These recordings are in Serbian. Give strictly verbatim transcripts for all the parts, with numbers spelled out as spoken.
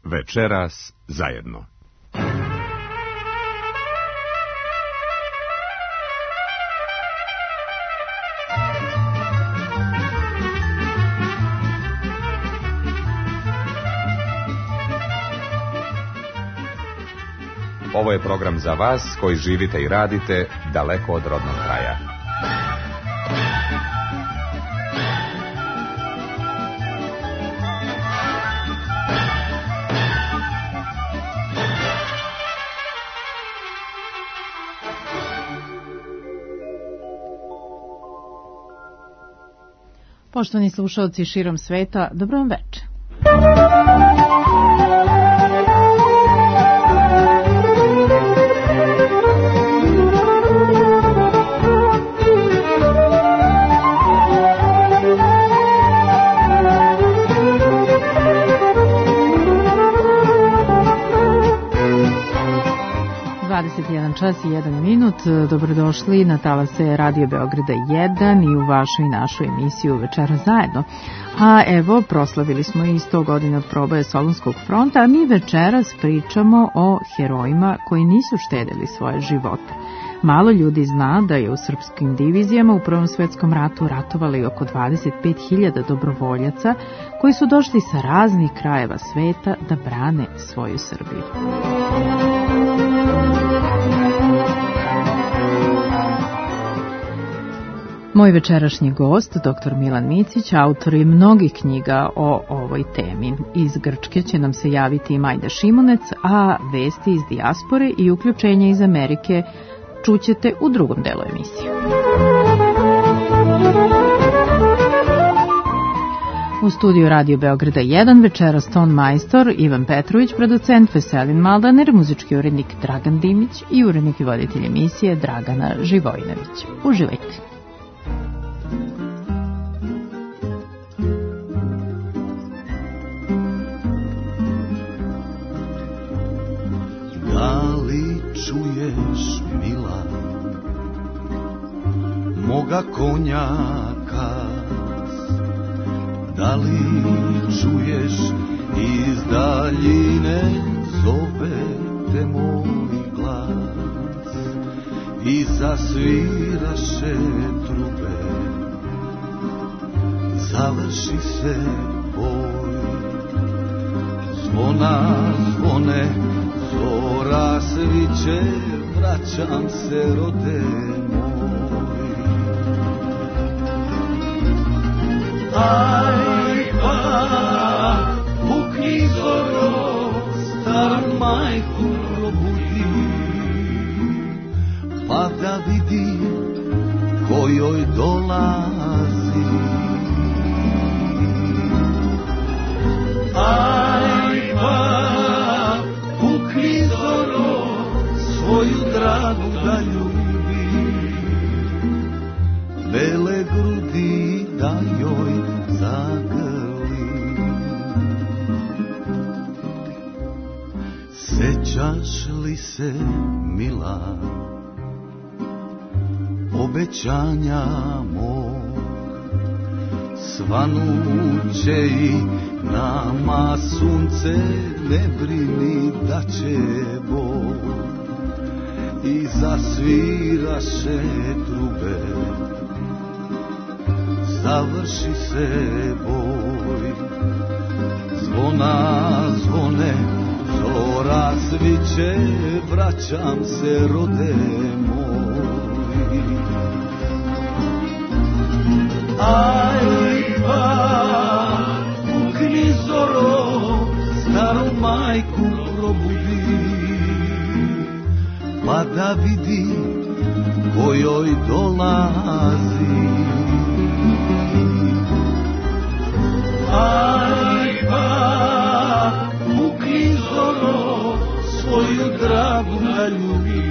Večeras zajedno. Ovo je program za vas koji živite i radite daleko od rodnog kraja. Poštovani slušalci širom sveta, dobro vam večer. dvadeset jedan čas i jedan minut. Dobrodošli na talase Radio Beograda jedan i u vašu i našu emisiju Večera zajedno. A evo, proslavili smo i sto godina proboja Solunskog fronta, a mi večeras pričamo o herojima koji nisu štedeli svoje živote. Malo ljudi zna da je u srpskim divizijama u Prvom svetskom ratu ratovali oko dvadeset pet hiljada dobrovoljaca koji su došli sa raznih krajeva sveta da brane svoju Srbiju. Moj večerašnji gost, doktor Milan Micić, autor je mnogih knjiga o ovoj temi. Iz Grčke će nam se javiti i Majda Šimunec, a vesti iz dijaspore i uključenja iz Amerike čućete u drugom delu emisije. U studiju Radio Beograda jedan večeras ton majstor Ivan Petrović, producent Veselin Maldaner, muzički urednik Dragan Dimić i urednik i voditelj emisije Dragana Živojinović. Uživajte! Da li čuješ, mila, moga konjaka? Da li čuješ iz daljine zove te moj glas i zasviraše trube, završi se boj, zvona zvone, zora sviće, vraćam se rode moj. Aj pa, pukni zoro, star majku probudi, pa da vidi ko joj dolazi. Aj pa, pukni zoro, svoju dragu da ljubi, bele grudi da joj zagrli. Sećaš li se, mila, obećanja mog, svanuće i nama sunce, ne brini da će Bog, i zasviraše trube, završi se boj, zvona zvone, zora sviće, vraćam se rode moj. Aj pa, pukni zoro, staru majku probudi, pa da vidi ko joj dolazi. Aj pa, pukni zoro, svoju dragu da ljubi,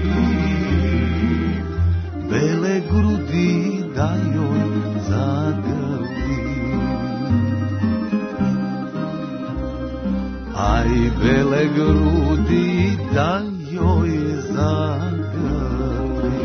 bele grudi da joj zagrli. Aj bele grudi da joj zagrli.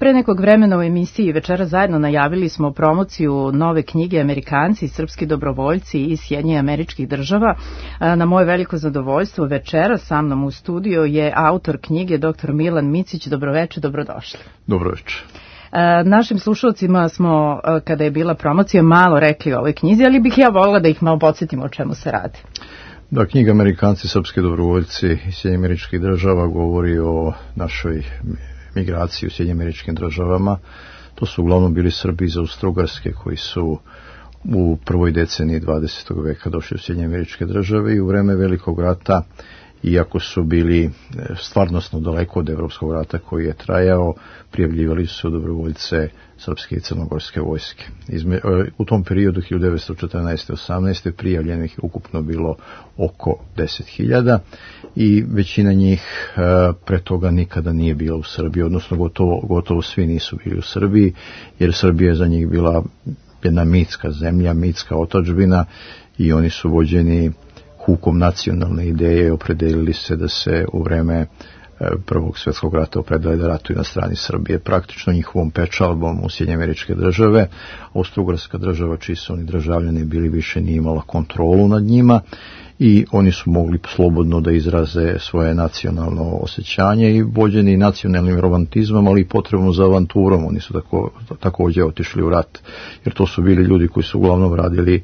Pre nekog vremena u emisiji Večera zajedno najavili smo promociju nove knjige Amerikanci i srpski dobrovoljci iz Sjedinjenih Američkih Država. Na moje veliko zadovoljstvo večera sa mnom u studiju je autor knjige doktor Milan Micić. Dobroveče, dobrodošli. Dobroveče. Našim slušalcima smo, kada je bila promocija, malo rekli o ovoj knjizi, ali bih ja volila da ih malo podsjetimo o čemu se radi. Da, knjiga Amerikanci, srpski dobrovoljci iz Sjedinjenih Američkih Država govori o našoj migraciji u Sjedinjenim Američkim Državama. To su uglavnom bili Srbi iz Austro-Ugarske koji su u prvoj deceniji dvadesetog veka došli u Sjedinjene Američke Države i u vreme Velikog rata, iako su bili stvarnosno daleko od Evropskog rata koji je trajao, prijavljivali su dobrovoljce srpske i crnogorske vojske. Izme, u tom periodu hiljadu devetsto četrnaeste do osamnaeste prijavljenih je ukupno bilo oko deset hiljada i većina njih pre toga nikada nije bila u Srbiji, odnosno gotovo, gotovo svi nisu bili u Srbiji, jer Srbija je za njih bila jedna mitska zemlja, mitska otadžbina i oni su vođeni hukom nacionalne ideje, opredelili se da se u vreme Prvog svjetskog rata opredele da ratuju na strani Srbije. Praktično njihovom pečalbom u Sjedinjene Američke Države, Austro-Ugarska država, čiji su oni državljani bili, više nije imala kontrolu nad njima i oni su mogli slobodno da izraze svoje nacionalno osjećanje i vođeni nacionalnim romantizmom, ali i potrebom za avanturom. Oni su tako, također otišli u rat, jer to su bili ljudi koji su uglavnom radili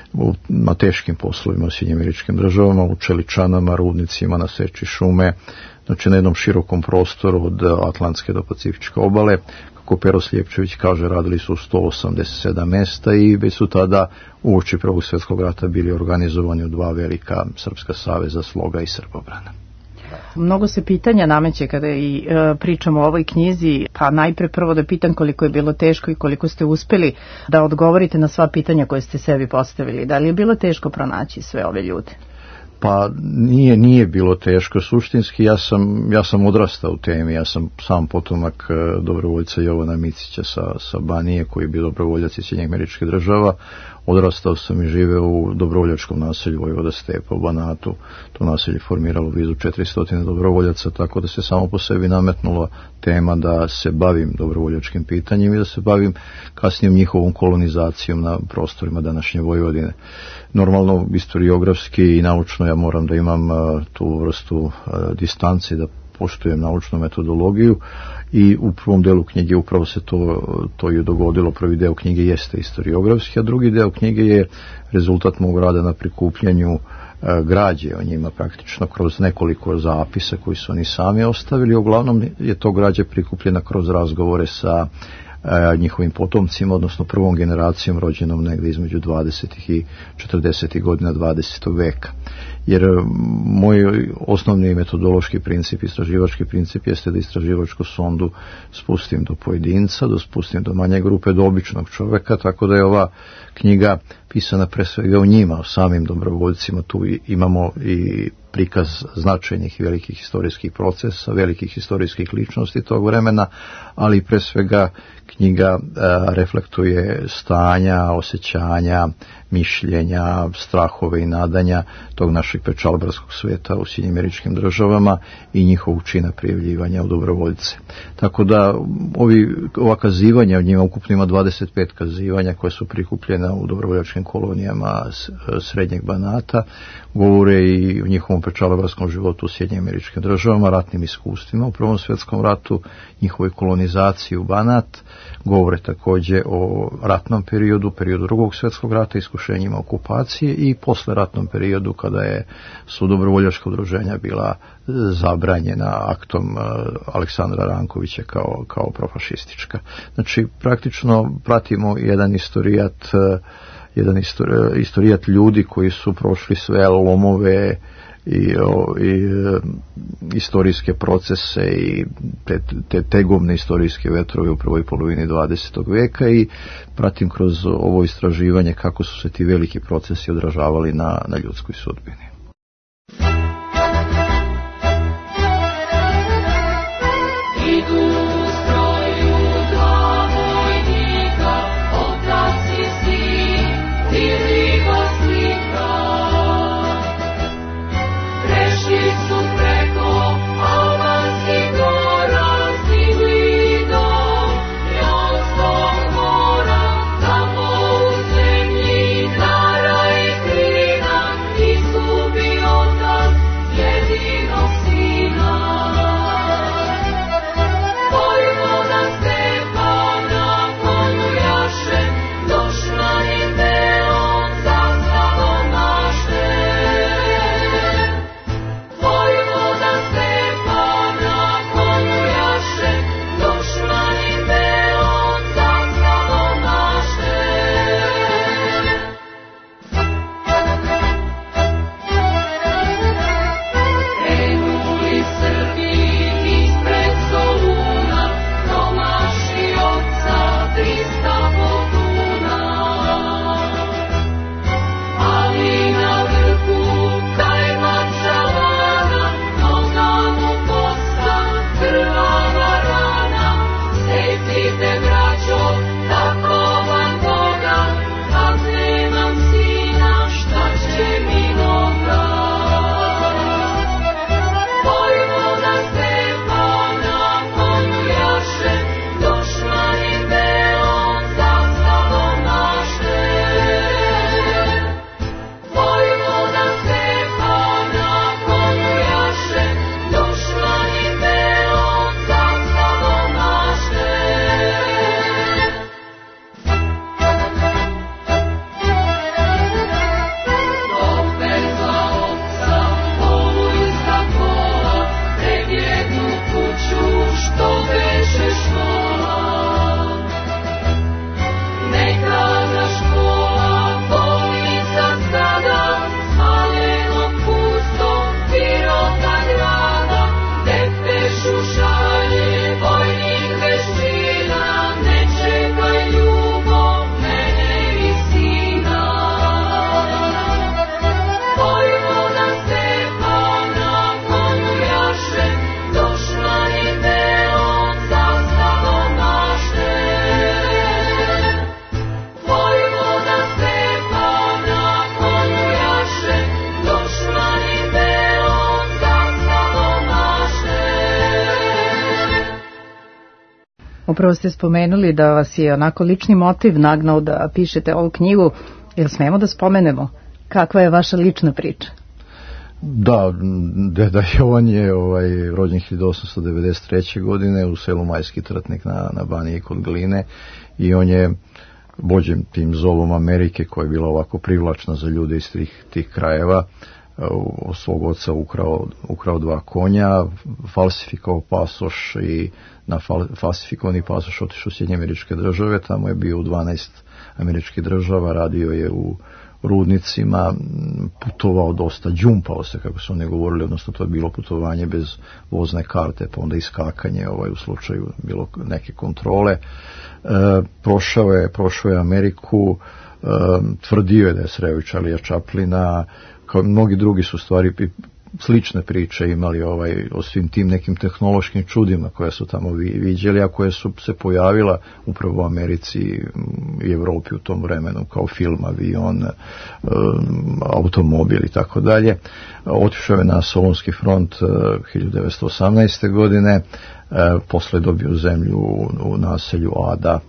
na teškim poslovima u Sjedinjenim Američkim Državama, u čeličanama, rudnicima, na seči šume, znači na jednom širokom prostoru od Atlantske do Pacifičke obale. Kako Pero Slijepčević kaže, radili su sto osamdeset sedam mesta i već su tada uoči Prvog svjetskog rata bili organizovani u dva velika srpska saveza, Sloga i Srbobrana. Mnogo se pitanja nameće kada i e, pričamo o ovoj knjizi, pa najpre prvo da pitam koliko je bilo teško i koliko ste uspeli da odgovorite na sva pitanja koje ste sebi postavili. Da li je bilo teško pronaći sve ove ljude? Pa nije, nije bilo teško. Suštinski ja sam, ja sam odrastao u temi, ja sam sam potomak dobrovoljca Jovana Micića sa, sa Banije, koji je bio dobrovoljac iz Sjedinjenih Američkih Država. Odrastao sam i živeo u dobrovoljačkom naselju Vojvoda Stepa u Banatu. To naselje formiralo blizu četiristo dobrovoljaca, tako da se samo po sebi nametnula tema da se bavim dobrovoljačkim pitanjem i da se bavim kasnijom njihovom kolonizacijom na prostorima današnje Vojvodine. Normalno, historiografski i naučno ja moram da imam uh, tu vrstu uh, distanci, da poštujem naučnu metodologiju i u prvom delu knjige upravo se to, to je dogodilo. Prvi deo knjige jeste historiografski, a drugi deo knjige je rezultat mog rada na prikupljanju uh, građe o njima, praktično kroz nekoliko zapisa koji su oni sami ostavili. Uglavnom je to građe prikupljena kroz razgovore sa njihovim potomcima, odnosno prvom generacijom rođenom negdje između dvadesetih i četrdesetih godina dvadesetog veka. Jer moj osnovni metodološki princip, istraživački princip jeste da istraživačku sondu spustim do pojedinca, da spustim do manje grupe, do običnog čoveka, tako da je ova knjiga pisana pre svega o njima, o samim dobrovoljcima. Tu imamo i prikaz značajnih i velikih historijskih procesa, velikih historijskih ličnosti tog vremena, ali pre svega knjiga a, reflektuje stanja, osjećanja, mišljenja, strahove i nadanja tog našeg pečalbarskog sveta u Sjedinjenim Američkim Državama i njihovog čina prijavljivanja u dobrovoljce. Tako da ovi, ova kazivanja, od njima ukupno ima dvadeset pet kazivanja koje su prikupljena u dobrovoljačkim kolonijama Srednjeg Banata, govore i o njihovom pečalbarskom životu u Sjedinjenim Američkim Državama, ratnim iskustvima u Prvom svjetskom ratu, njihovoj kolonizaciji u Banat, govore također o ratnom periodu, periodu Drugog svjetskog rata, iskušenjima okupacije i posleratnom periodu kada je su dobrovoljačka udruženja bila zabranjena aktom Aleksandra Rankovića kao, kao profašistička. Znači, praktično pratimo jedan istorijat, jedan istorijat ljudi koji su prošli sve lomove i, o, i e, istorijske procese i te, te tegovne istorijske vetrove u prvoj polovini dvadesetog veka i pratim kroz ovo istraživanje kako su se ti veliki procesi odražavali na, na ljudskoj sudbini. Preko Albanskih gora stigli do Upravo ste spomenuli da vas je onako lični motiv nagnao da pišete ovu knjigu. Jel smemo da spomenemo kakva je vaša lična priča? Da, deda Jovan je ovaj, rođen hiljadu osamsto devedeset treće. godine u selu Majski Trtnik na, na Baniji kod Gline i on je vođen tim zovom Amerike koja je bila ovako privlačna za ljude iz tih, tih krajeva. Od svog oca ukrao, ukrao dva konja, falsifikao pasoš i na fal, falsifikovani pasoš otišao u Sjedinjene Američke Države, tamo je bio u dvanaest američkih država, radio je u rudnicima, putovao dosta, džumpao se, kako su oni govorili, odnosno to je bilo putovanje bez vozne karte, pa onda iskakanje ovaj, u slučaju bilo neke kontrole. E, prošao je, prošao je Ameriku, e, tvrdio je da je sreo Charlija Chaplina, kao mnogi drugi su stvari slične priče imali ovaj, o svim tim nekim tehnološkim čudima koje su tamo viđeli, a koje su se pojavila upravo u Americi i Evropi u tom vremenu, kao film, avion, automobil i tako dalje. Otišao je na Solunski front hiljadu devetsto osamnaeste. godine, posle dobio zemlju u naselju Ada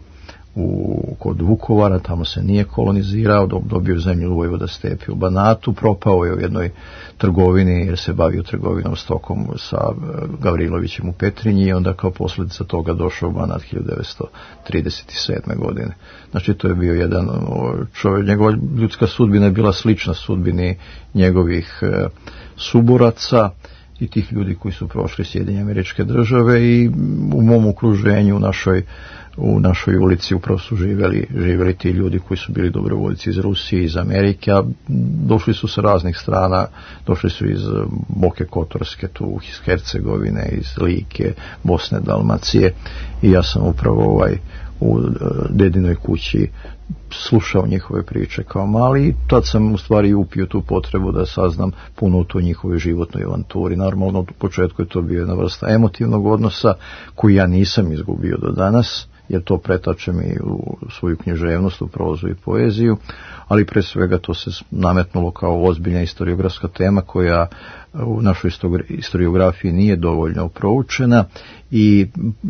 u, kod Vukovara, tamo se nije kolonizirao, dobio zemlju u Vojvoda stepi u Banatu, propao je u jednoj trgovini jer se bavio trgovinom stokom sa Gavrilovićem u Petrinji i onda kao posljedica toga došao u Banat hiljadu devetsto trideset sedme. godine. Znači to je bio jedan čovjek, njegova ljudska sudbina je bila slična sudbini njegovih e, suboraca i tih ljudi koji su prošli Sjedinjene Američke Države i u mom okruženju, u našoj, u našoj ulici upravo su živjeli, živjeli ti ljudi koji su bili dobrovoljci iz Rusije, iz Amerike, a došli su sa raznih strana, došli su iz Boke Kotorske, tu iz Hercegovine, iz Like, Bosne, Dalmacije i ja sam upravo ovaj u dedinoj kući slušao njihove priče kao mali i tad sam u stvari upio tu potrebu da saznam puno u toj njihovoj životnoj avanturi. Normalno u početku je to bio jedna vrsta emotivnog odnosa koji ja nisam izgubio do danas, jer to pretačem i u svoju književnost, u prozu i poeziju, ali pre svega to se nametnulo kao ozbiljna historiografska tema koja u našoj historiografiji nije dovoljno proučena i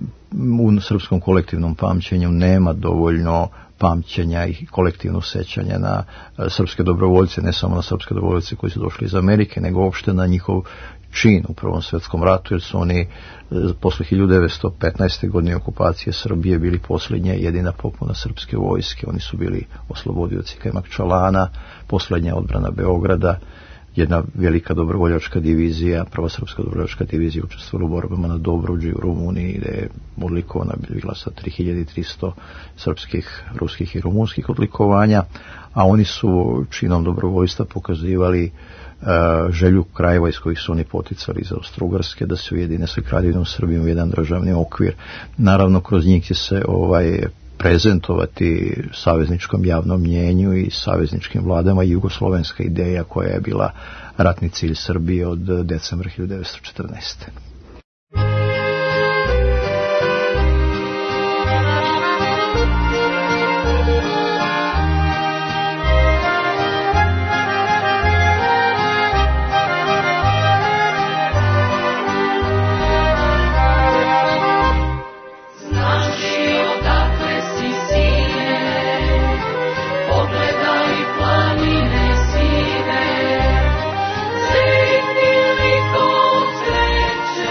u srpskom kolektivnom pamćenju nema dovoljno pamćenja i kolektivno sećanja na srpske dobrovoljce, ne samo na srpske dobrovoljce koji su došli iz Amerike, nego uopšte na njihov čin u Prvom svjetskom ratu, jer su oni posle hiljadu devetsto petnaeste. godine okupacije Srbije bili posljednja jedina popuna srpske vojske. Oni su bili oslobodioci Kajmakčalana, posljednja odbrana Beograda, jedna velika dobrovoljačka divizija, prva srpska dobrovoljačka divizija učestvovala u borbama na Dobruđi u Rumuniji, gde je odlikovana bila sa tri hiljade tristo srpskih, ruskih i rumunskih odlikovanja, a oni su činom dobrovoljstva pokazivali uh, želju krajeva iz kojih su oni poticali za Austro-Ugarske da se ujedine sa Kraljevinom Srbijom u jedan državni okvir. Naravno, kroz njih će se ovaj prezentovati savezničkom javnom mnjenju i savezničkim vladama jugoslovenska ideja koja je bila ratni cilj Srbije od decembra hiljadu devetsto četrnaeste. Thank you.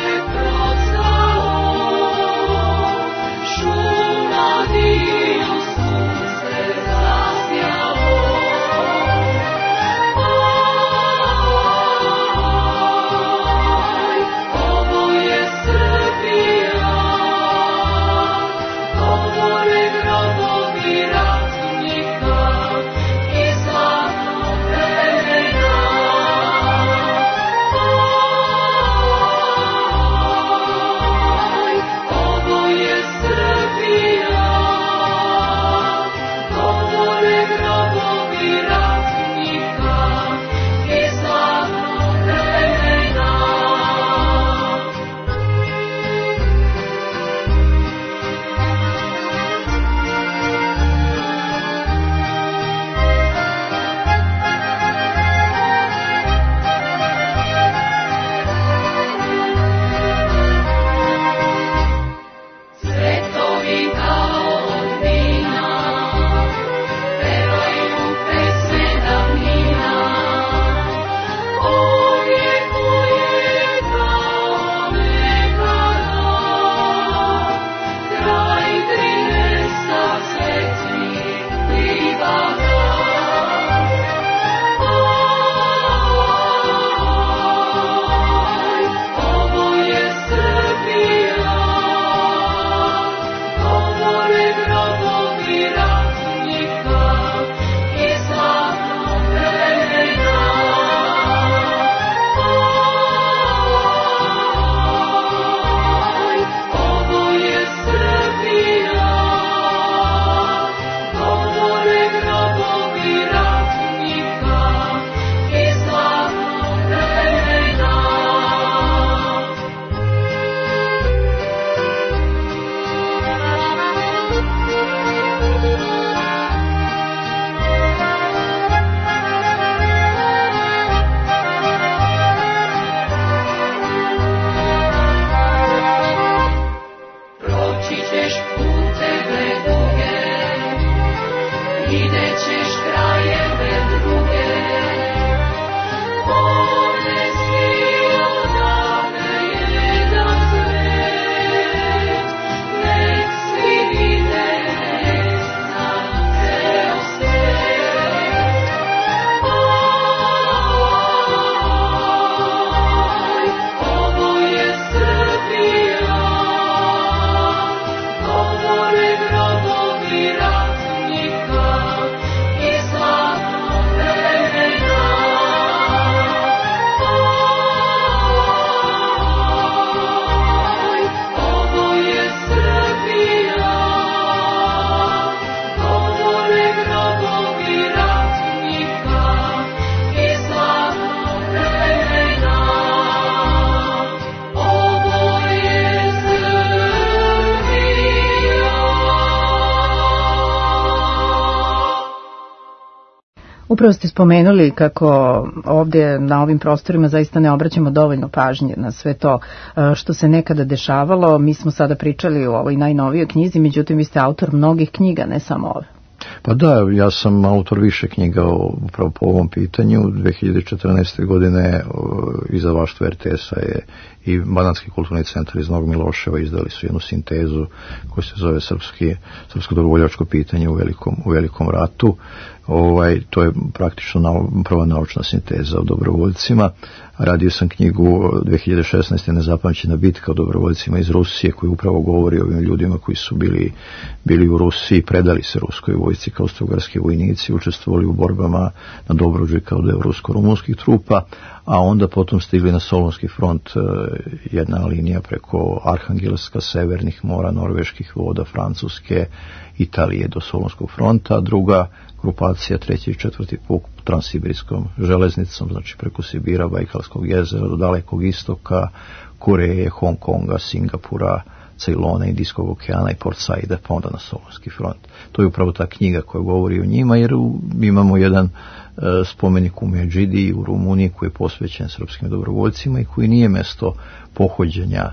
Upravo ste spomenuli kako ovdje na ovim prostorima zaista ne obraćamo dovoljno pažnje na sve to što se nekada dešavalo. Mi smo sada pričali o ovoj najnovijoj knjizi, međutim vi ste autor mnogih knjiga, ne samo ove. Pa da, ja sam autor više knjiga upravo po ovom pitanju. dve hiljade četrnaeste. godine izdavaštvo er te es-a je i Banatski kulturni centar iz Novog Miloševa izdali su jednu sintezu koja se zove Srpski, Srpsko dobrovoljačko pitanje u velikom, u velikom ratu. Ovaj, to je praktično nau, prva naučna sinteza o dobrovoljcima. Radio sam knjigu dve hiljade šesnaeste. Nezapamćena bitka o dobrovoljcima iz Rusije, koji upravo govori o ovim ljudima koji su bili, bili u Rusiji, predali se ruskoj vojsci kao austrougarski vojnici, učestvovali u borbama na Dobruđi kao deo rusko-rumunskih trupa, a onda potom stigli na Solunski front, jedna linija preko Arhangelska, Severnih mora, Norveških voda, Francuske, Italije do Solunskog fronta, druga grupacija, treći i četvrti puk transsibirskom železnicom, znači preko Sibira, Bajkalskog jezera do Dalekog istoka, Koreje, Hong Konga, Singapura, Ceylona, Indijskog okeana i Port Saida, pa onda na Solunski front. To je upravo ta knjiga koja govori o njima, jer imamo jedan e, spomenik u Medžidi u Rumuniji koji je posvećen srpskim dobrovoljcima i koji nije mesto pohođenja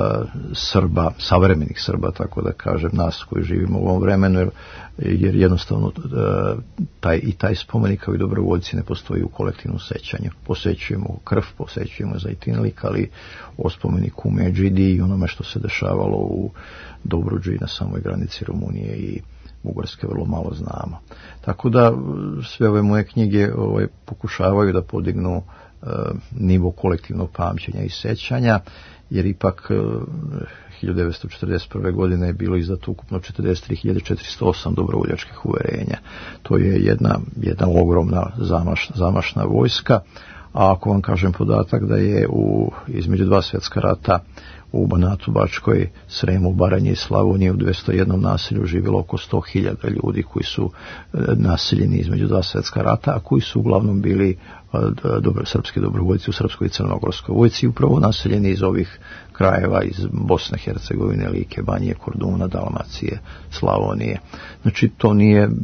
Srba, savremenih Srba, tako da kažem, nas koji živimo u ovom vremenu, jer, jer jednostavno taj, i taj spomenik kao i dobrovoljci ne postoji u kolektivnom sećanju. Posećujemo krv, posećujemo Zajtinlik, ali o spomeniku u Medžidi i onome što se dešavalo u Dobruđi na samoj granici Rumunije i Bugarske vrlo malo znamo. Tako da sve ove moje knjige ovaj, pokušavaju da podignu e, nivo kolektivnog pamćenja i sećanja, jer ipak hiljadu devetsto četrdeset prve. godine je bilo izdato ukupno četrdeset tri hiljade četiristo osam dobrovoljačkih uverenja. To je jedna, jedna ogromna zamašna, zamašna vojska, a ako vam kažem podatak da je u, između dva svjetska rata u Banatu, Bačkoj, Sremu, Baranji i Slavoniji u dvjesto jednom naselju živjelo oko sto hiljada ljudi koji su naseljeni između dva svjetska rata, a koji su uglavnom bili dobro, srpski dobrovoljci u srpskoj i crnogorskoj vojci i upravo naseljeni iz ovih krajeva, iz Bosne, Hercegovine, Like, Banije, Korduna, Dalmacije, Slavonije. Znači to nije e,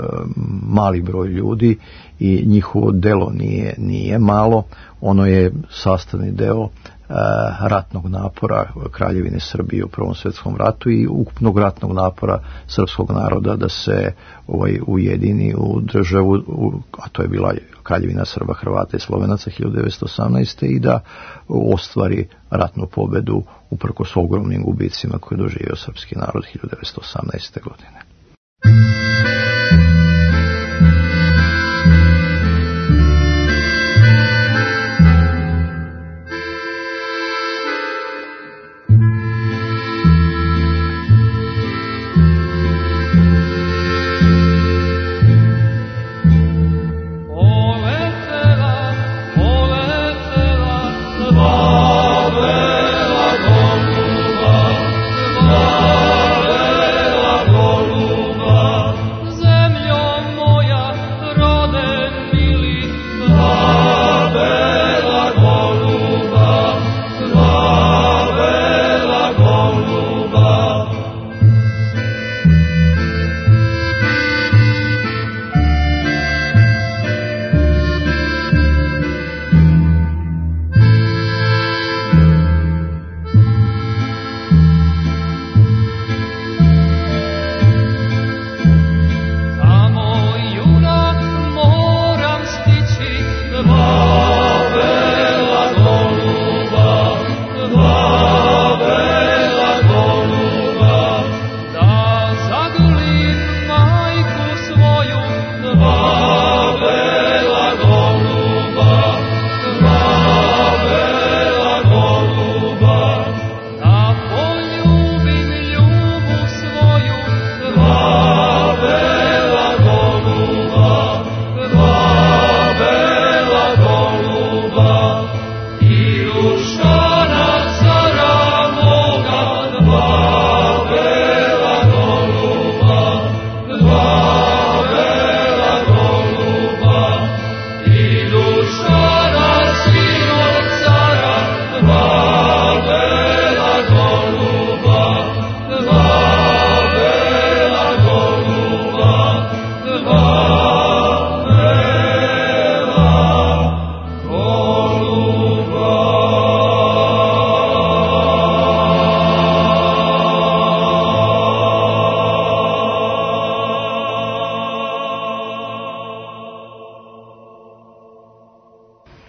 mali broj ljudi i njihovo delo nije, nije malo, ono je sastavni deo ratnog napora Kraljevine Srbije u Prvom svjetskom ratu i ukupnog ratnog napora srpskog naroda da se ovaj ujedini u državu, a to je bila Kraljevina Srba, Hrvata i Slovenaca hiljadu devetsto osamnaeste. i da ostvari ratnu pobedu uprkos ogromnim gubicima koje je doživio srpski narod hiljadu devetsto osamnaeste. godine. Hvala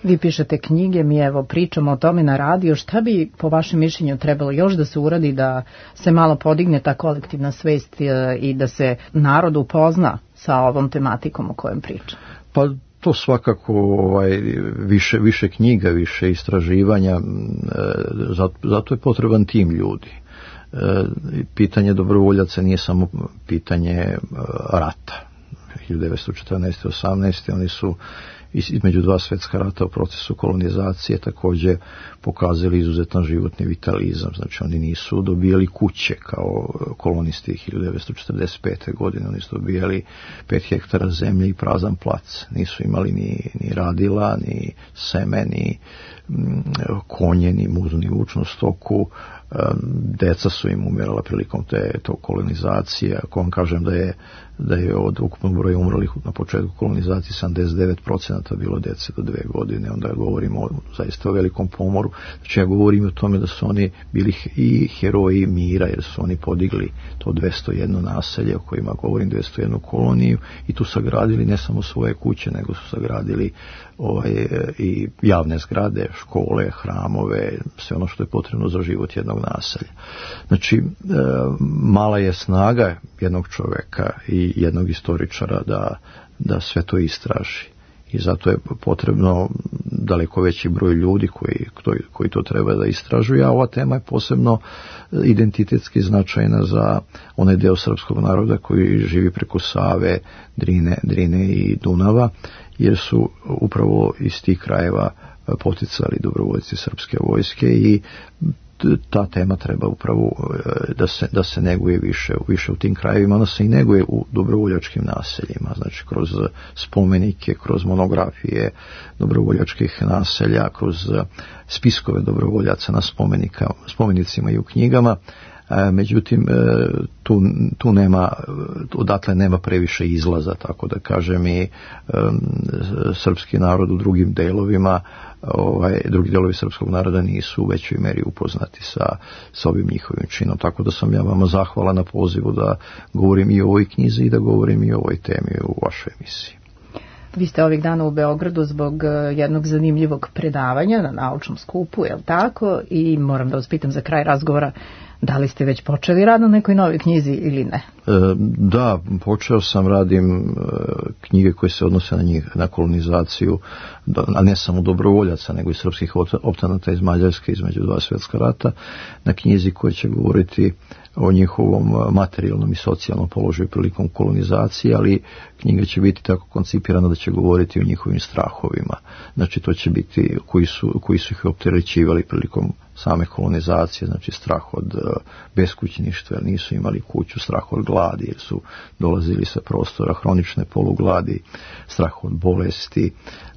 Vi pišete knjige, mi evo pričamo o tome na radiju. Šta bi po vašem mišljenju trebalo još da se uradi da se malo podigne ta kolektivna svest i da se narod upozna sa ovom tematikom o kojem pričam? Pa to svakako ovaj, više, više knjiga, više istraživanja, zato, zato je potreban tim ljudi. Pitanje dobrovoljaca nije samo pitanje rata. hiljadu devetsto četrnaeste. osamnaeste. oni su između dva svjetska rata u procesu kolonizacije također pokazali izuzetan životni vitalizam. Znači oni nisu dobijali kuće kao kolonisti hiljadu devetsto četrdeset pete. godine, oni su dobijali pet hektara zemlje i prazan plac. Nisu imali ni, ni radila, ni seme, ni konje, ni muzu, ni vučnu stoku. Deca su im umirala prilikom te to kolonizacije. Ako vam kažem da je, da je od ukupnog broja umrlih na početku kolonizacije sedamdeset devet posto bilo dece do dve godine, onda govorimo o, zaista o velikom pomoru. Znači ja govorim o tome da su oni bili i heroji mira, jer su oni podigli to dvesta jedna naselje o kojima govorim, dvesta jedna koloniju, i tu sagradili ne samo svoje kuće, nego su sagradili ovaj, i javne zgrade, škole, hramove, sve ono što je potrebno za život jednog naselja. Znači, e, mala je snaga jednog čoveka i jednog istoričara da, da sve to istraži. I zato je potrebno daleko veći broj ljudi koji, koji to treba da istražuju, a ova tema je posebno identitetski značajna za onaj deo srpskog naroda koji živi preko Save, Drine, Drine i Dunava, jer su upravo iz tih krajeva poticali dobrovoljci srpske vojske i ta tema treba upravo da se, da se neguje više, više u tim krajevima, ona se i neguje u dobrovoljačkim naseljima, znači kroz spomenike, kroz monografije dobrovoljačkih naselja, kroz spiskove dobrovoljaca na spomenika, spomenicima i u knjigama. Međutim, tu, tu nema, odatle nema previše izlaza, tako da kažem, i um, srpski narod u drugim delovima, ovaj, drugi delovi srpskog naroda nisu u većoj meri upoznati sa, sa ovim njihovim činom, tako da sam ja vama zahvalan na pozivu da govorim i o ovoj knjizi i da govorim i o ovoj temi u vašoj emisiji. Vi ste ovih dana u Beogradu zbog jednog zanimljivog predavanja na naučnom skupu, je li tako? I moram da vas pitam za kraj razgovora, da li ste već počeli rad na nekoj novoj knjizi ili ne? E, da, počeo sam, radim e, knjige koje se odnose na njih, na kolonizaciju, a ne samo dobrovoljaca, nego i srpskih optanata iz Mađarske između dva svjetska rata, na knjizi koja će govoriti o njihovom materijalnom i socijalnom položaju prilikom kolonizacije, ali knjiga će biti tako koncipirana da će govoriti o njihovim strahovima. Znači to će biti koji su, koji su ih opterećivali prilikom same kolonizacije, znači strah od beskućništva, jer nisu imali kuću, strah od gladi, jer su dolazili sa prostora hronične polugladi, strah od bolesti.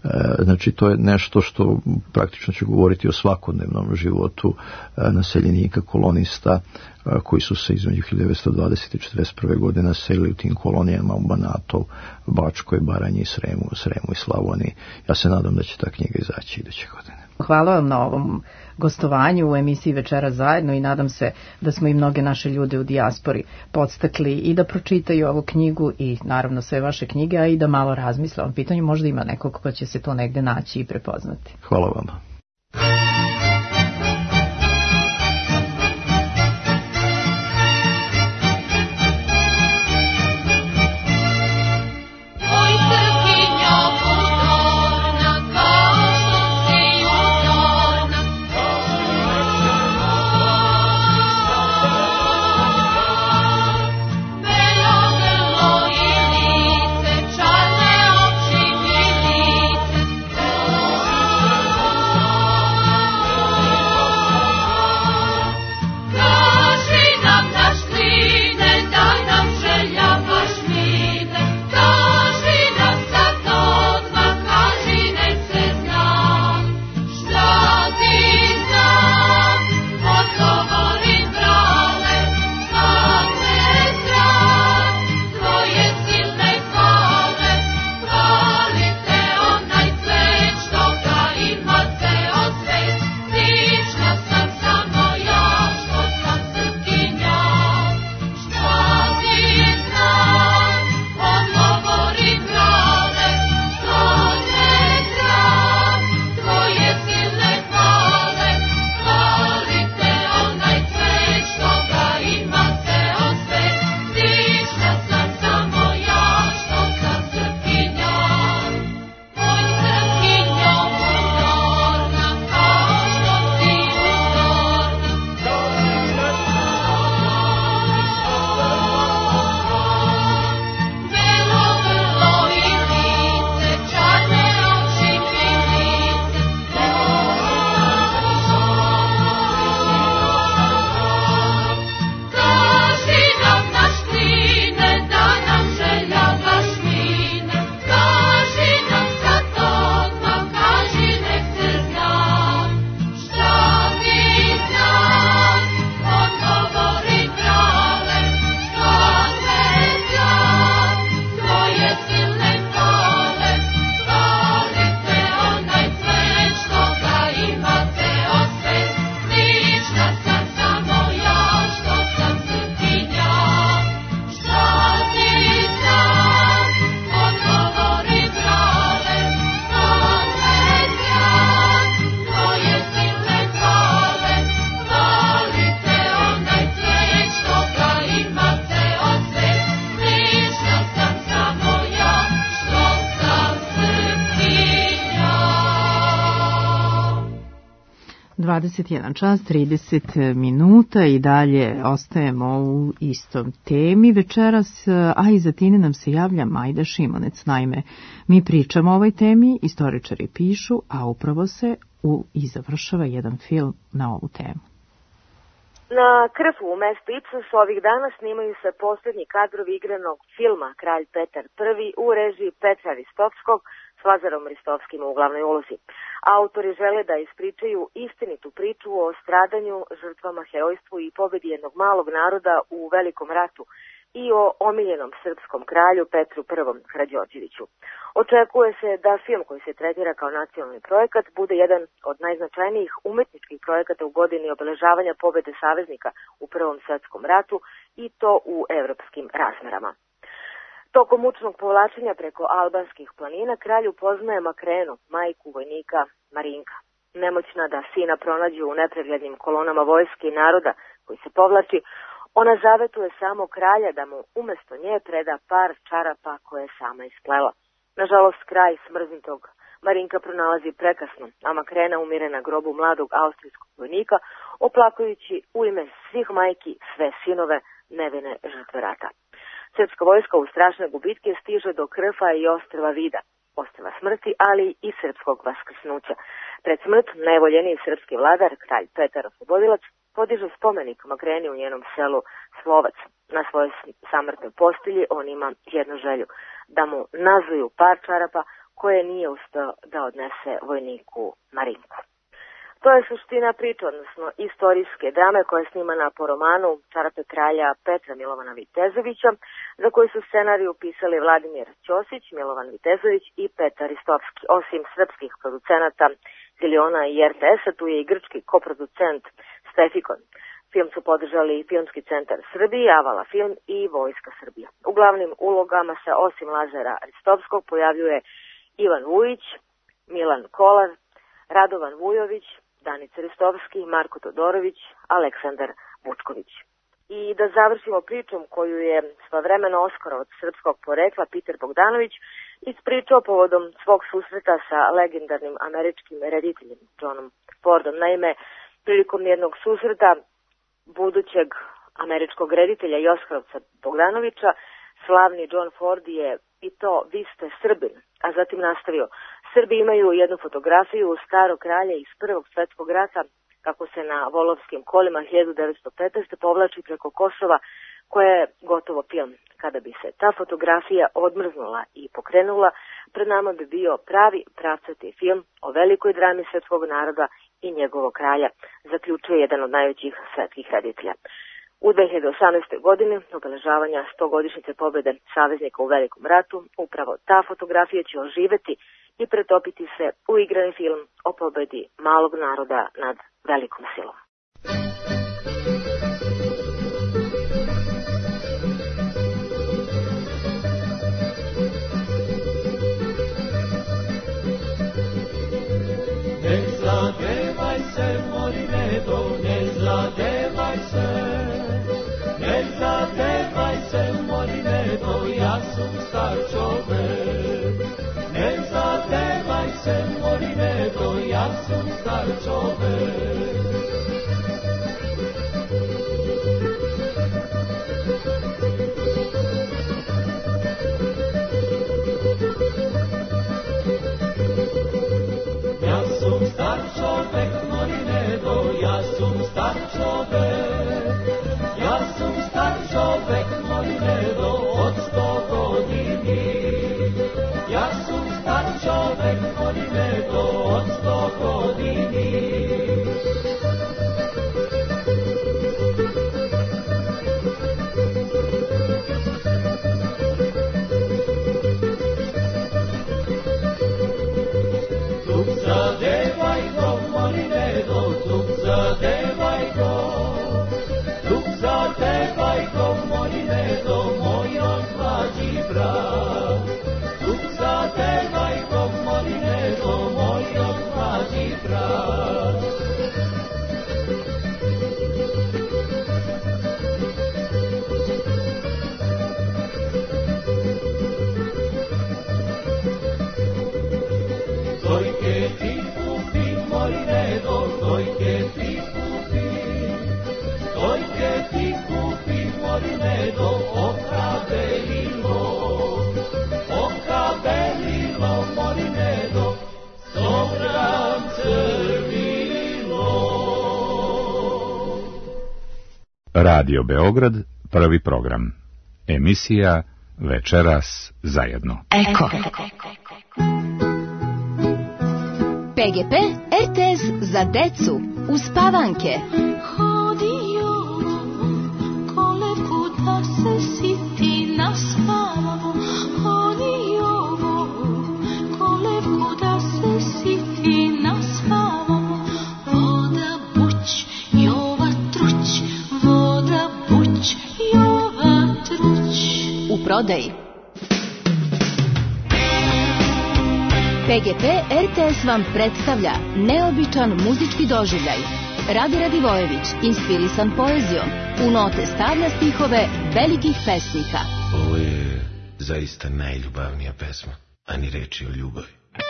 Znači to je nešto što praktično će govoriti o svakodnevnom životu naseljenika, kolonista, koji su se između hiljadu devetsto dvadesete i četrdeset prve. godine naselili u tim kolonijama u Banatu, Bačkoj, Baranji, Sremu, Sremu i Slavoniji. Ja se nadam da će ta knjiga izaći iduće godine. Hvala vam na ovom gostovanju u emisiji Večera zajedno i nadam se da smo i mnoge naše ljude u dijaspori podstakli i da pročitaju ovu knjigu i naravno sve vaše knjige, a i da malo razmisle o ovom pitanju. Možda ima nekog ko će se to negde naći i prepoznati. Hvala vama. Čarne oči milice, dvadeset jedan čas trideset minuta i dalje ostajemo u istom temi večeras, a iza Tine nam se javlja Majda Šimonec. Naime, mi pričamo o ovoj temi, istoričari pišu, a upravo se u i završava jedan film na ovu temu. Na Krfu u mestu Ipsos ovih dana snimaju se posljednji kadrovi igranog filma Kralj Petar prvi u režiji Petra Ristovskog s Lazarom Ristovskim u glavnoj ulozi. Autori žele da ispričaju istinitu priču o stradanju, žrtvama, herojstvu i pobedi jednog malog naroda u Velikom ratu i o omiljenom srpskom kralju Petru prvom Krađorđeviću. Očekuje se da film koji se tretira kao nacionalni projekat bude jedan od najznačajnijih umetničkih projekata u godini obeležavanja pobede saveznika u Prvom svetskom ratu i to u evropskim razmerama. Tokom mučnog povlačenja preko albanskih planina kralj upoznaje Makrenu, majku vojnika Marinka. Nemoćna da sina pronađe u nepreglednim kolonama vojske i naroda koji se povlači, ona zavetuje samo kralja da mu umesto nje preda par čarapa koje je sama isplela. Nažalost, kraj smrznutog Marinka pronalazi prekasno, a Makrena umire na grobu mladog austrijskog vojnika, oplakujući u ime svih majki sve sinove nevine žrtve rata. Srpska vojska u strašne gubitke stiže do Krfa i ostrva Vida, ostrva smrti, ali i srpskog vaskrsnuća. Pred smrt najvoljeniji srpski vladar, kralj Petar Oslobodilac, podiže spomenik Makreni u njenom selu Slovac. Na svojoj samrtnoj postelji on ima jednu želju, da mu nazvuju par čarapa koje nije uspeo da odnese vojniku Marinku. To je suština priče, odnosno istorijske drame koja je snimana po romanu Čarape kralja Petra Milovana Vitezovića, za koji su scenariju pisali Vladimir Ćosić, Milovan Vitezović i Petar Ristovski. Osim srpskih producenata Ziliona i R T S-a, tu je i grčki koproducent Stefikon. Film su podržali i Filmski centar Srbije, Avala film i Vojska Srbija. U glavnim ulogama se osim Lazara Ristovskog pojavljuje Ivan Vujić, Milan Kolar, Radovan Vujović, Danica Ristovski, Marko Todorović, Aleksandar Vučković. I da završimo pričom koju je svojevremeno Oskar od srpskog porekla Peter Bogdanović ispričao povodom svog susreta sa legendarnim američkim rediteljem Johnom Fordom. Naime, prilikom jednog susreta budućeg američkog reditelja i Oskarovca Bogdanovića, slavni John Ford je i to vi ste Srbin, a zatim nastavio: Srbi imaju jednu fotografiju starog kralja iz Prvog svetskog rata kako se na volovskim kolima hiljadu devetsto petnaeste. povlači preko Kosova, koja je gotovo film. Kada bi se ta fotografija odmrznula i pokrenula, pred nama bi bio pravi pravcati film o velikoj drami srpskog naroda i njegovog kralja, zaključuje jedan od najvećih svetskih reditelja. U dve hiljade osamnaeste. godine, obeležavanja stogodišnjice pobjede saveznika u Velikom ratu, upravo ta fotografija će oživeti i pretopiti se u igrani film o pobjedi malog naroda nad velikom silom. Ne zadevaj se, Morinedo, ne zadevaj se, ne zadevaj se, Morinedo, ja sam star čovek. Ne zadevaj se, Morinedo, ja sam star čovek. Ja sam star čovek, Morinedo, ja sam star čovek. Ja sam star čovek, Morinedo, od sto godini. Ja sam star čovek, Morinedo, od sto godini. Tuk zadevaj go, Morinedo, tuk zadevaj go. Tuk zadevaj go, Morinedo, moj odmlađi brat. Tuk zadevaj go, Morinedo, moj odmlađi brat. Dojke ti kupi, Morinedo, dojke Radio Beograd, prvi program. Emisija Večeras zajedno. Eko. P G P R T S za decu uspavanke. Hodio kolevku da se siti naspavamo. Hodio kolevku da se siti naspavamo. Voda buć, Jova truć, voda buć, Jova truć. U prodaji. P G P R T S vam predstavlja neobičan muzički doživljaj. Rade Radivojević, inspirisan poezijom, u note stavlja stihove velikih pesnika. Ovo je zaista najljubavnija pesma, a ni reči o ljubavi.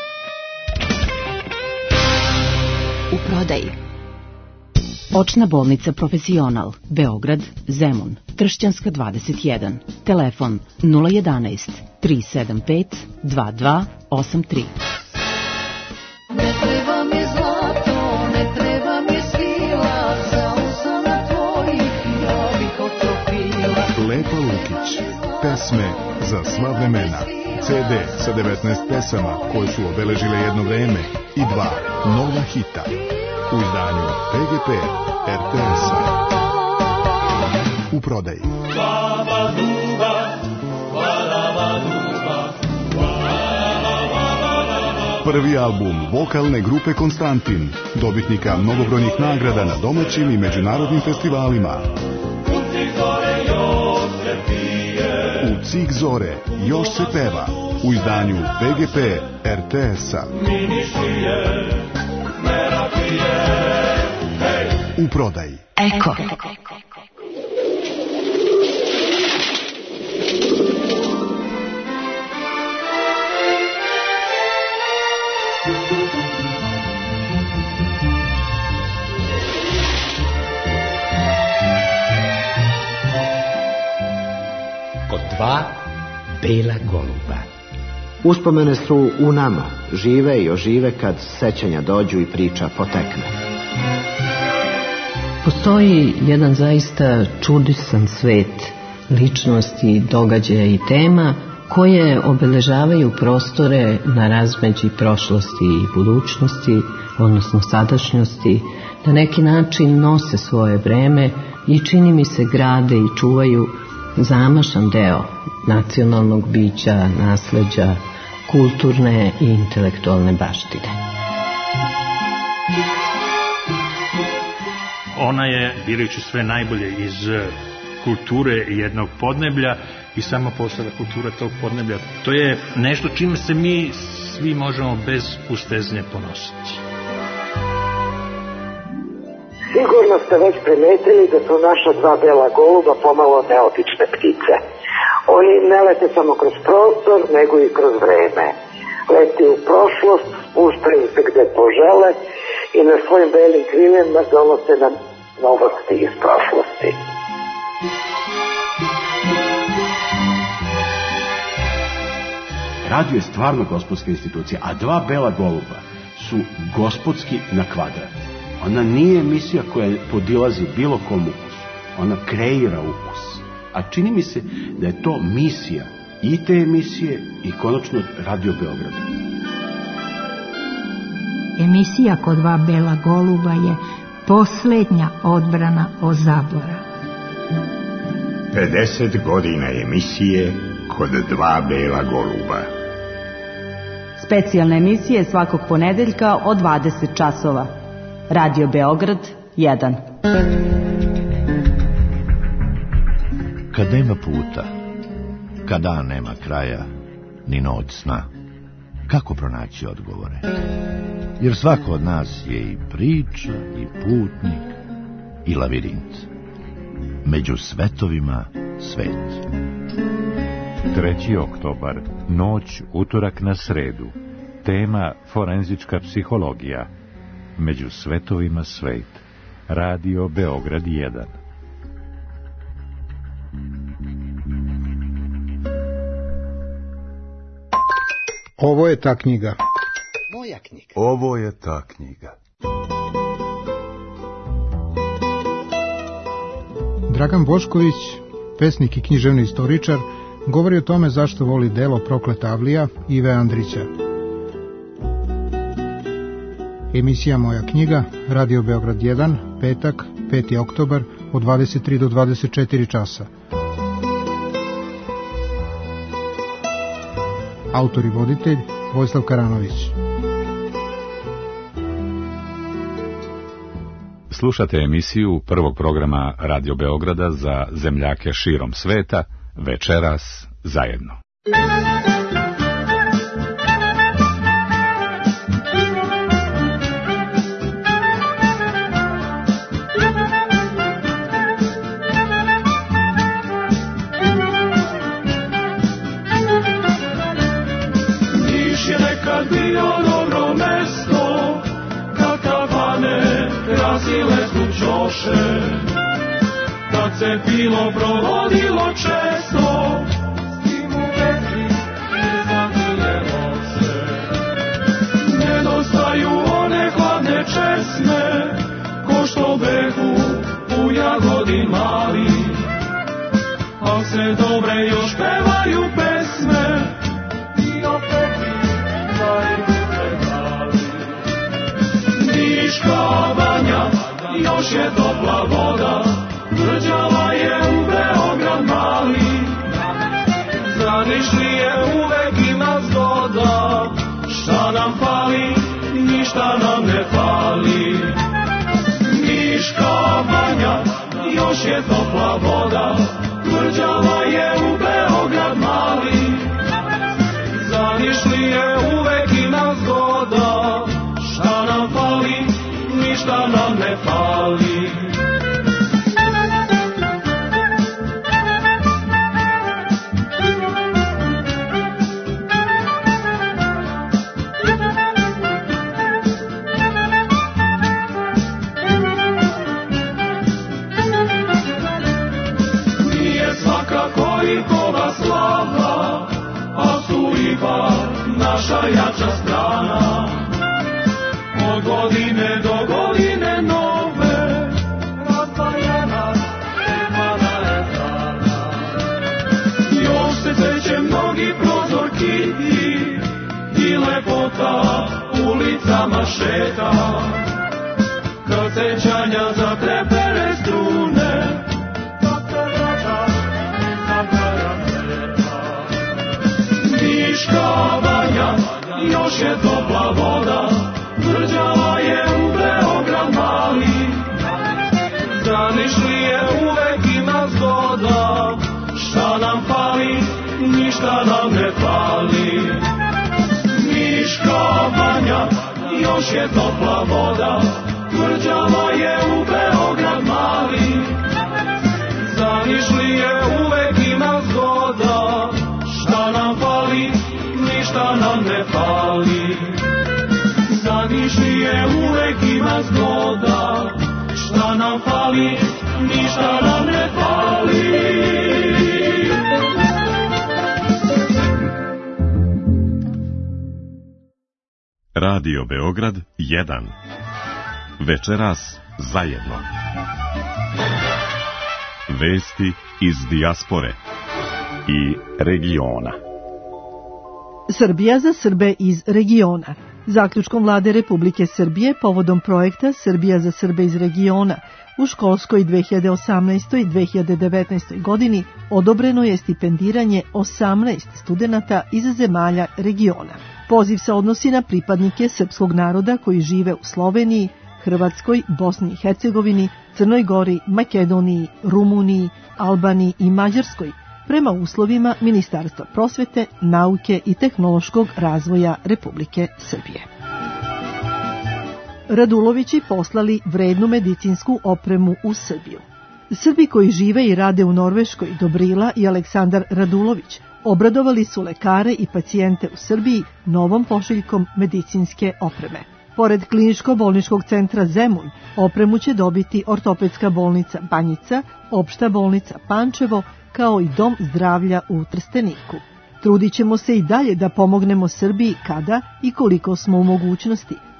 U prodaji. Očna bolnica Profesional, Beograd, Zemun, Tršćanska dvadeset jedan. Telefon nula jedanaest tri sedam pet dva dva osam tri. Ne treba mi zlato, ne treba mi svila, za usana tvojih ja bih otopila. Lepa Lukić, pesme za sva vremena. C D sa devetnaest pesama koje su obeležile jedno vreme i dva nova hita u izdanju P G P R T S-a. U prodaji. Prvi album vokalne grupe Konstantin, dobitnika mnogobrojnih nagrada na domaćim i međunarodnim festivalima. U Cik zore još se peva u izdanju P G P R T S-a. U prodaji. Eko. Kod dva bela goluba. Uspomene su u nama, žive i ožive kad sećanja dođu i priča potekne. Postoji jedan zaista čudisan svet ličnosti, događaja i tema koje obeležavaju prostore na razmeđi prošlosti i budućnosti, odnosno sadašnjosti, na neki način nose svoje vreme i čini mi se grade i čuvaju zamašan deo nacionalnog bića, nasleđa, kulturne i intelektualne baštine. Ona je, birajući sve najbolje iz kulture jednog podneblja i sama postala kultura tog podneblja, to je nešto čime se mi svi možemo bez ustezne ponositi. Sigurno ste već primetili da su naša dva bela goluba pomalo neobične ptice. Oni ne lete samo kroz prostor, nego i kroz vreme. Leti u prošlost, spuštaju se gde požele i na svojim belim krilima donose nam novosti iz prošlosti. Radio je stvarno gospodska institucija, a dva bela goluba su gospodski na kvadrat. Ona nije emisija koja podilazi bilo kom ukusu. Ona kreira ukus. A čini mi se da je to misija i te emisije i konačno Radio Beograda. Emisija Kod dva bela goluba je poslednja odbrana od zaboravlja. pedeset godina emisije Kod dva bela goluba. Specijalne emisije svakog ponedeljka od dvadeset časova. Radio Beograd jedan. Kad nema puta, kad dan nema kraja, ni noć sna, kako pronaći odgovore? Jer svako od nas je i priča, i putnik, i lavirint. Među svetovima svet. treći oktobar, noć, utorak na sredu. Tema forenzička psihologija. Među svetovima svet. Radio Beograd jedan. Ovo je ta knjiga. Moja knjiga. Ovo je ta knjiga. Dragan Bošković, pesnik i književni istoričar, govori o tome zašto voli delo Prokleta Avlija Ive Andrića. Emisija Moja knjiga, Radio Beograd jedan, petak, peti oktobar, od dvadeset tri do dvadeset četiri časa. Autor i voditelj Vojislav Karanović. Slušate emisiju prvog programa Radio Beograda za zemljake širom sveta, Večeras zajedno. Niš je nekad bio dobro mesto, kad kavane krasile su čoše, kad se pilo provodilo često, s tim u vezi ne zadljelo se. Nedostaju one hladne česme, ko što behu u jagodi mali, al se dobre još pevaju pesme, i opet daju pedali. Niška banja, još je topla voda, vrđava je u Beograd mali, za Nišlije uvek ima zgoda, šta nam fali, ništa nam ne fali. Niška banja, još je topla voda, vrđava je u Beograd mali, za Nišlije uvek ima zgoda, šta nam fali, ništa nam ne fali. Slava, a su ipak naša jača strana. Od godine do godine nove, razdvajena Stefana je dana. Još se seće mnogi prozorki i lepota ulicama šeta, kad sećanja zatrepere strune, Niška banja, još je topla voda, vrđava je u Beograd mali, za Nišlije uvek ima zgoda, šta nam fali, ništa nam ne fali. Niška banja, još je topla voda, vrđava je u Beograd mali, za Nišlije uvek ima zgoda, šta nam fali, ništa nam ne fali. Za Nišlije uvek ima zgoda, šta nam fali, ništa nam ne fali. Radio Beograd jedan. Večeras zajedno. Vesti iz dijaspore i regiona. Srbija za Srbe iz regiona. Zaključkom Vlade Republike Srbije povodom projekta Srbija za Srbe iz regiona u školskoj dve hiljade osamnaestoj dve hiljade devetnaestoj godini odobreno je stipendiranje osamnaest studenata iz zemalja regiona. Poziv se odnosi na pripadnike srpskog naroda koji žive u Sloveniji, Hrvatskoj, Bosni i Hercegovini, Crnoj Gori, Makedoniji, Rumuniji, Albaniji i Mađarskoj, prema uslovima Ministarstva prosvete, nauke i tehnološkog razvoja Republike Srbije. Radulovići poslali vrednu medicinsku opremu u Srbiju. Srbi koji žive i rade u Norveškoj, Dobrila i Aleksandar Radulović, obradovali su lekare i pacijente u Srbiji novom pošiljkom medicinske opreme. Pored kliničko-bolničkog centra Zemun, opremu će dobiti ortopedska bolnica Banjica, opšta bolnica Pančevo, kao i Dom zdravlja u Trsteniku. Trudit ćemo se i dalje da pomognemo Srbiji kada i koliko smo u mogućnosti,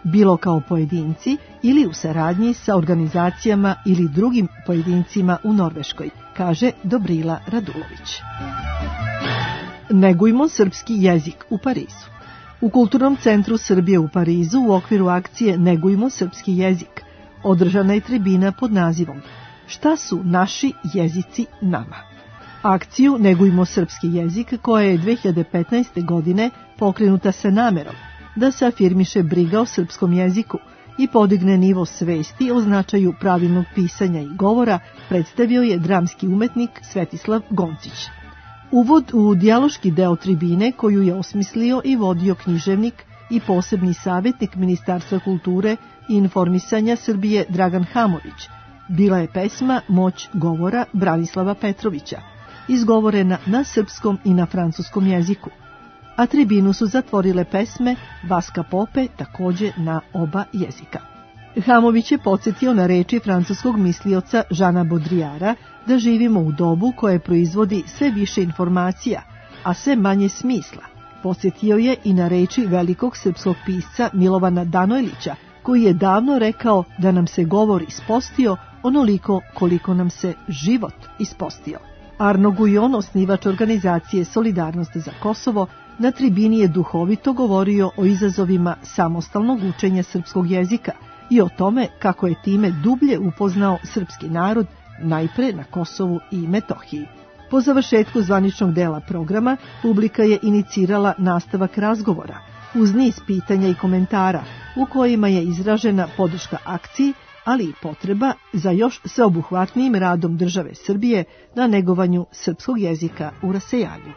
bilo kao pojedinci ili u saradnji sa organizacijama ili drugim pojedincima u Norveškoj, kaže Dobrila Radulović. Negujmo srpski jezik u Parizu. U Kulturnom centru Srbije u Parizu u okviru akcije Negujmo srpski jezik održana je tribina pod nazivom Šta su naši jezici nama? Akciju Negujmo srpski jezik, koja je dve hiljade petnaeste. godine pokrenuta sa namerom da se afirmiše briga o srpskom jeziku i podigne nivo svesti o značaju pravilnog pisanja i govora, predstavio je dramski umetnik Svetislav Goncić. Uvod u dijaloški deo tribine, koju je osmislio i vodio književnik i posebni savjetnik Ministarstva kulture i informisanja Srbije Dragan Hamović, bila je pesma Moć govora Branislava Petrovića, izgovorena na srpskom i na francuskom jeziku, a tribinu su zatvorile pesme Vaska Pope, takođe na oba jezika. Hamović je podsjetio na reči francuskog mislioca Žana Bodrijara da živimo u dobu koje proizvodi sve više informacija, a sve manje smisla. Podsjetio je i na reči velikog srpskog pisca Milovana Danojlića, koji je davno rekao da nam se govor ispostio onoliko koliko nam se život ispostio. Arno Gujon, osnivač organizacije Solidarnost za Kosovo, na tribini je duhovito govorio o izazovima samostalnog učenja srpskog jezika i o tome kako je time dublje upoznao srpski narod najpre na Kosovu i Metohiji. Po završetku zvaničnog dela programa, publika je inicirala nastavak razgovora uz niz pitanja i komentara u kojima je izražena podrška akciji, ali i potreba za još sveobuhvatnijim radom države Srbije na negovanju srpskog jezika u rasejanju.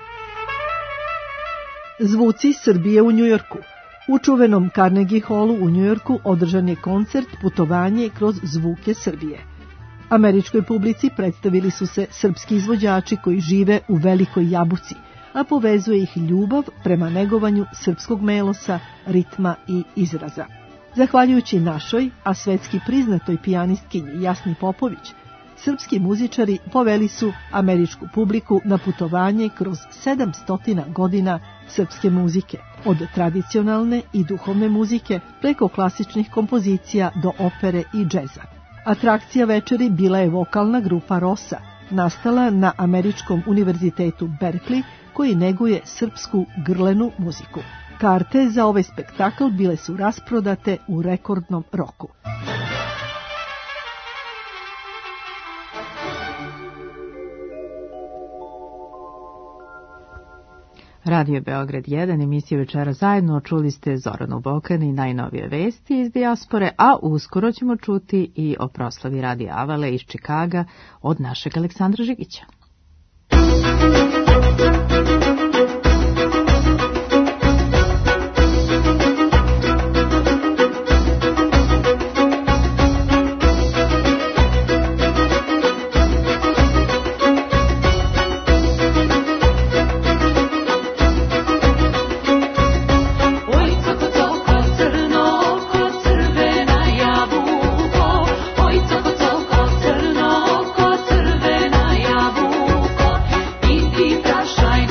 Zvuci Srbije u Njujorku. U čuvenom Carnegie Hallu u Njujorku održan je koncert Putovanje kroz zvuke Srbije. Američkoj publici predstavili su se srpski izvođači koji žive u Velikoj Jabuci, a povezuje ih ljubav prema negovanju srpskog melosa, ritma i izraza. Zahvaljujući našoj, a svetski priznatoj pijanistkinji Jasni Popović, srpski muzičari poveli su američku publiku na putovanje kroz sedamstotina godina srpske muzike, od tradicionalne i duhovne muzike preko klasičnih kompozicija do opere i džeza. Atrakcija večeri bila je vokalna grupa Rosa, nastala na Američkom univerzitetu Berkeley, koji neguje srpsku grlenu muziku. Karte za ovaj spektakl bile su rasprodate u rekordnom roku. Radio Beograd jedan, emisija Večera zajedno, čuli ste Zoranu Bokan i najnovije vesti iz dijaspore, a uskoro ćemo čuti i o proslavi Radija Avale iz Čikaga od našeg Aleksandra Žigića. Shine.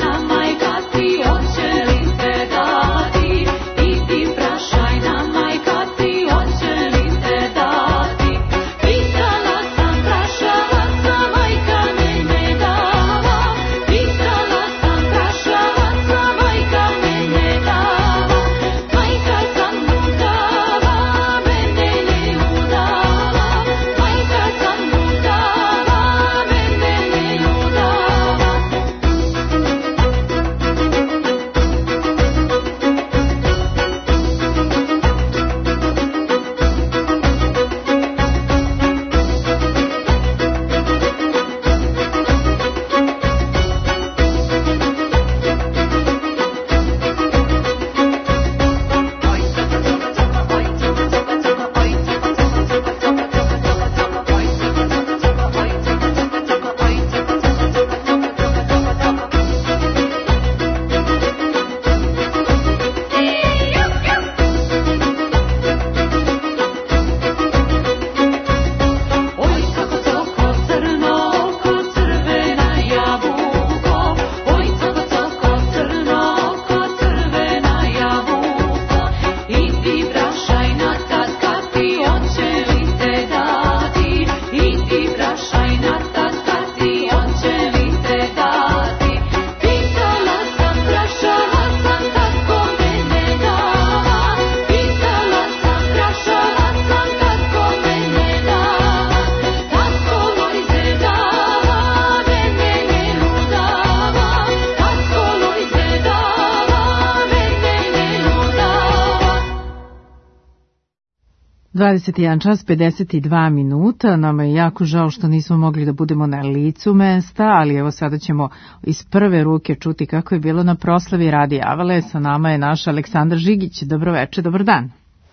dvadeset jedan čas pedeset dva minuta, nama je jako žao što nismo mogli da budemo na licu mesta, ali evo sada ćemo iz prve ruke čuti kako je bilo na proslavi Radija Avale. Sa nama je naš Aleksandar Žigić. Dobro večer, dobar dan.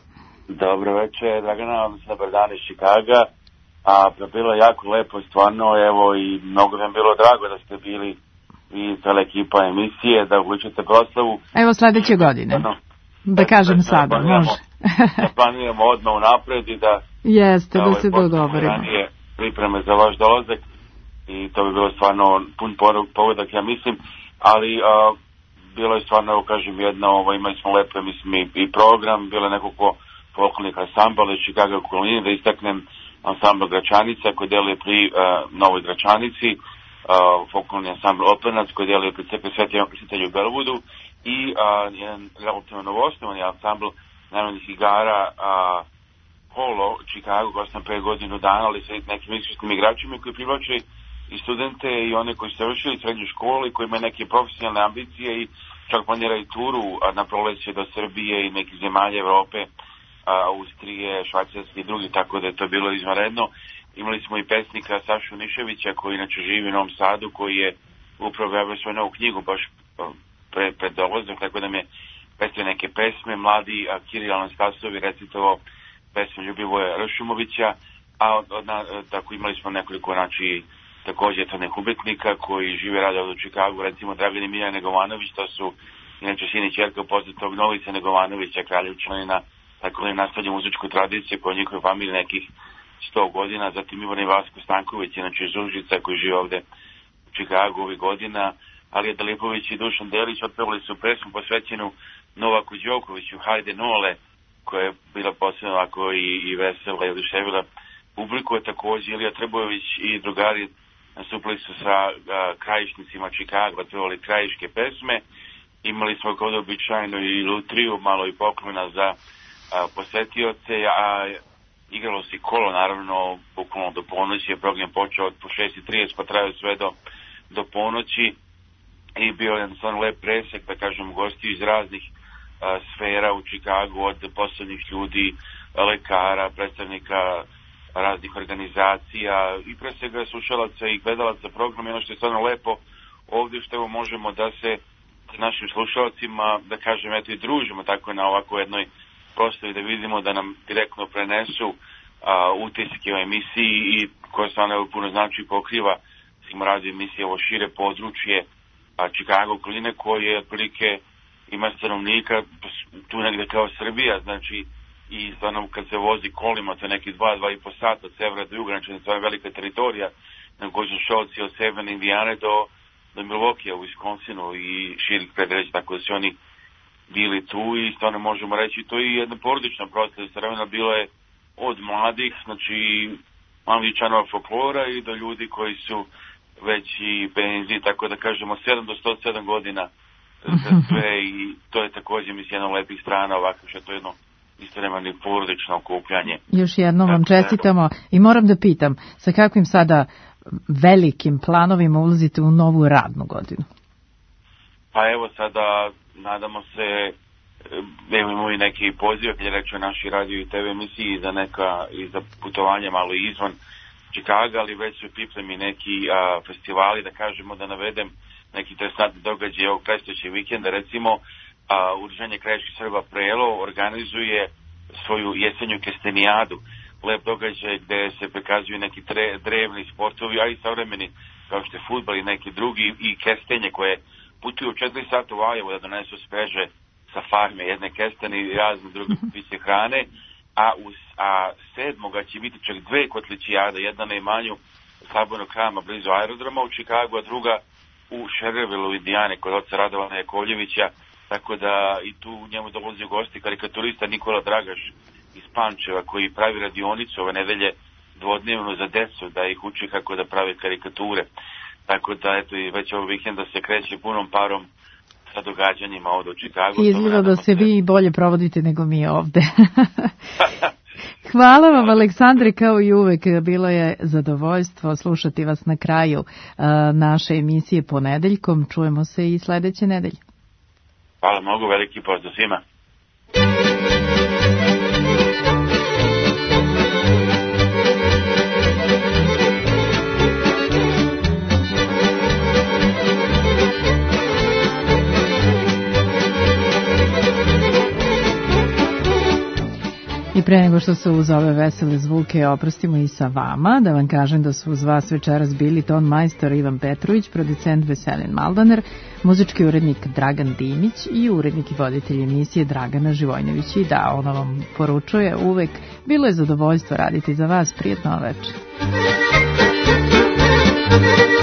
Dobro večer, Dragana, dobar dan iz Čikaga. A bilo je jako lepo, stvarno, evo, i mnogo nam bilo drago da ste bili i cela ekipa emisije, da uličite proslavu. Evo sledeće godine. No, da kažem sada, može. Da planiramo odmah u napred i da... Jeste, da, da se dogovorimo. Pripreme za vaš dolazak i to bi bilo stvarno pun pogodak, ja mislim, ali a, bilo je stvarno, evo kažem, jedno, ovo, imali smo lepo, mislim, i, i program, bilo je nekoliko folklornih ansambala iz Čikaga u okolini, da istaknem ansambl Gračanica koji deluje pri uh, Novoj Gračanici, uh, folklorni ansambl Openac koji deluje pri crkvi Svetog Krstitelja u Belvudu i uh, jedan relativno novosnovani ansambl narodnih igara uh, Polo Čikago koji sam pre godinu dana, ali sa nekim iskusnim igračima koji privlače i studente i one koji su završili srednju školu i koji imaju neke profesionalne ambicije i čak planiraju turu na proleće do Srbije i nekih zemalja Evrope, Austrije, Švajcarske i drugi, tako da je to bilo izvanredno. Imali smo i pesnika Sašu Niševića koji inače živi u Novom Sadu, koji je upravo objavio svoju novu knjigu baš pre, pred dolazak, tako da mi je pesme neke pesme. Mladi Kiril Anastasovi recitovao pesme Ljubivoja Ršumovića, a od, na, tako imali smo nekoliko, znači, takođe etnih umetnika koji žive rade od u Čikagu, recimo Dragan i Miljan Negovanović, to su inače sin i ćerka poznatog Novice Negovanovića, kraljevčanina, tako da im nastavlja muzičku tradiciju koja je njihove familije nekih sto godina, zatim Ivan i Vasko Stanković, inače iz Užica koji žive ovde u Čikagu ovih godina, Alija Dalipović i Dušan Delić otpevali su pesmu posvećenu Novaku Đokoviću, Hajde Nole, koja je bila posebno ovako i, i vesela i oduševila publiku, je takođe Ilija Trbojević i drugari nastupili su sa a, krajišnicima Čikaga, otpevali krajiške pesme, imali smo kod običajno i lutriju, malo i poklona za a, posetioce, a igralo se kolo, naravno, bukvalno do ponoći, je program počeo od po šest i trideset pa trajao sve do, do ponoći i bio je jednostavno lep presek, da kažem, gosti iz raznih a, sfera u Čikagu, od posebnih ljudi, lekara, predstavnika raznih organizacija i pre svega slušalaca i gledalaca programa. Ono što je stvarno lepo ovdje što evo možemo da se s našim slušalcima, da kažem, eto i družimo tako na ovako jednoj prostovi, da vidimo da nam direktno prenesu a, utiske o emisiji i koja stvarno evo puno znači pokriva svima radio emisije ovo šire područje a, Čikago okoline koje otprilike ima stanovnika tu negde kao Srbija, znači i stvarno kad se vozi kolima to je neki dva, dva i po sata od severa do juga, znači to je velika teritorija na kojoj su šolci od severne Indijane do, do Milwaukee u Wisconsinu i širih predreća, tako da su oni bili tu i stvarno možemo reći to je jedna porodična proslava, stvarno bilo je od mladih, znači mladih članova folklora i do ljudi koji su već i benzi, tako da kažemo sedam do sto sedam godina za sve i to je također mislim jedna od lepih strana ovako što je to jedno istovremeno porodično okupljanje. Još jednom vam čestitamo i moram da pitam, sa kakvim sada velikim planovima ulazite u novu radnu godinu? Pa evo sada nadamo se, imamo i neki poziv, kad je rečeo naši radio i te ve emisiji za neka i za putovanje malo izvan Čikaga, ali već su pripremi neki a, festivali, da kažemo, da navedem neki interesantni događaj ovog predstojećeg vikenda, recimo a, Udruženje krajiških Srba Prelo organizuje svoju jesenju kestenijadu, lep događaj gde se prikazuju neki tre, drevni sportovi, a i savremeni kao što je fudbal i neki drugi i kestenje koje putuju četiri sata u Valjevo da donesu sveže sa farme jedne kestene i razne druge piće hrane, a, u, a sedmoga će biti čak dve kotličijade, jedna na imanju Slabojnog hrama blizu aerodroma u Čikagu, a druga u Šerrevilu u Indijane kod oca Radovana Jakovljevića, tako da i tu njemu dolazi u gosti karikaturista Nikola Dragaš iz Pančeva koji pravi radionicu ove nedelje dvodnevno za decu da ih uči kako da prave karikature. Tako da eto i već ovog vikenda se kreće punom parom sa događanjima ovdje u Čikagu. Izgleda da se vi bolje provodite nego mi ovde. Hvala vam, Aleksandre, kao i uvek. Bilo je zadovoljstvo slušati vas na kraju uh, naše emisije ponedeljkom. Čujemo se i sledeće nedelje. Hvala mnogo, veliki pozdrav svima. I pre nego što se uz ove vesele zvuke oprostimo i sa vama, da vam kažem da su uz vas večeras bili ton majstor Ivan Petrović, producent Veselin Maldaner, muzički urednik Dragan Dimić i urednik i voditelj emisije Dragana Živojnović. I da, ono vam poručuje uvek, bilo je zadovoljstvo raditi za vas, prijetno večer.